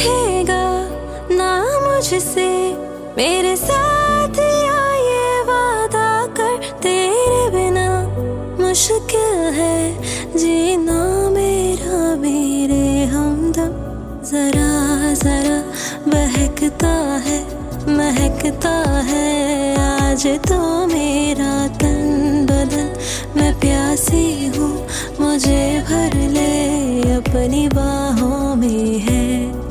रूठेगा ना मुझसे, मेरे साथ या ये वादा कर, तेरे बिना मुश्किल है जीना मेरा मेरे हमदम। जरा जरा बहकता है महकता है आज तो मेरा तन बदन। मैं प्यासी हूँ मुझे भर ले अपनी बाहों में है